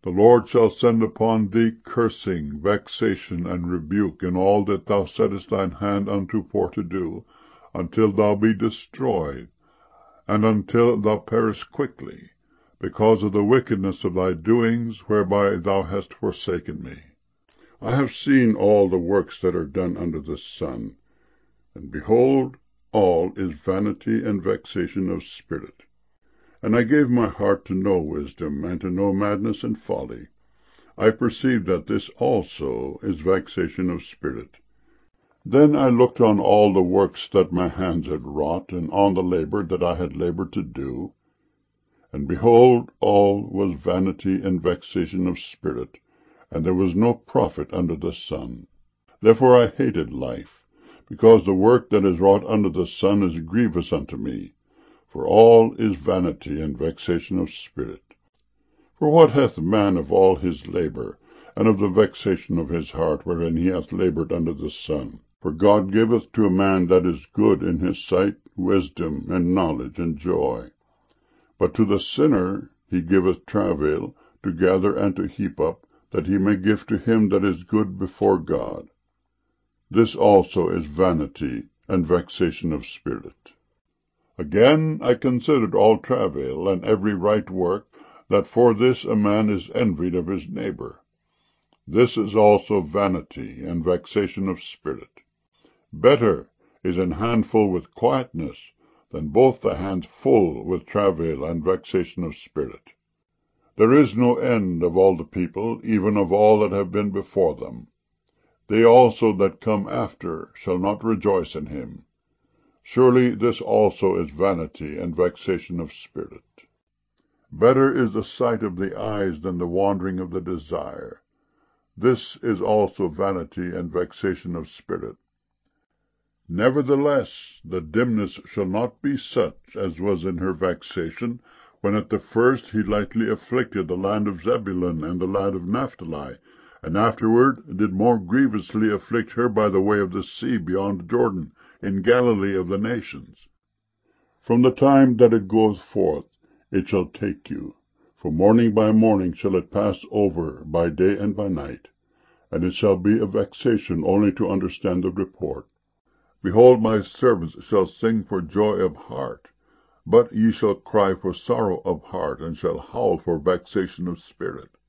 The Lord shall send upon thee cursing, vexation, and rebuke in all that thou settest thine hand unto for to do, until thou be destroyed, and until thou perish quickly, because of the wickedness of thy doings, whereby thou hast forsaken me. I have seen all the works that are done under the sun, and behold, all is vanity and vexation of spirit. And I gave my heart to know wisdom, and to know madness and folly. I perceived that this also is vexation of spirit. Then I looked on all the works that my hands had wrought, and on the labor that I had labored to do, and behold, all was vanity and vexation of spirit, and there was no profit under the sun. Therefore I hated life, because the work that is wrought under the sun is grievous unto me. For all is vanity and vexation of spirit. For what hath man of all his labor, and of the vexation of his heart, wherein he hath labored under the sun? For God giveth to a man that is good in his sight wisdom, and knowledge, and joy. But to the sinner he giveth travail, to gather and to heap up, that he may give to him that is good before God. This also is vanity and vexation of spirit. Again, I considered all travail, and every right work, that for this a man is envied of his neighbor. This is also vanity and vexation of spirit. Better is an handful with quietness, than both the hands full with travail and vexation of spirit. There is no end of all the people, even of all that have been before them. They also that come after shall not rejoice in him. Surely this also is vanity and vexation of spirit. Better is the sight of the eyes than the wandering of the desire. This is also vanity and vexation of spirit. Nevertheless, the dimness shall not be such as was in her vexation, when at the first he lightly afflicted the land of Zebulun and the land of Naphtali, and afterward did more grievously afflict her by the way of the sea beyond Jordan, in Galilee of the nations. From the time that it goeth forth, it shall take you. For morning by morning shall it pass over, by day and by night. And it shall be a vexation only to understand the report. Behold, my servants shall sing for joy of heart, but ye shall cry for sorrow of heart, and shall howl for vexation of spirit.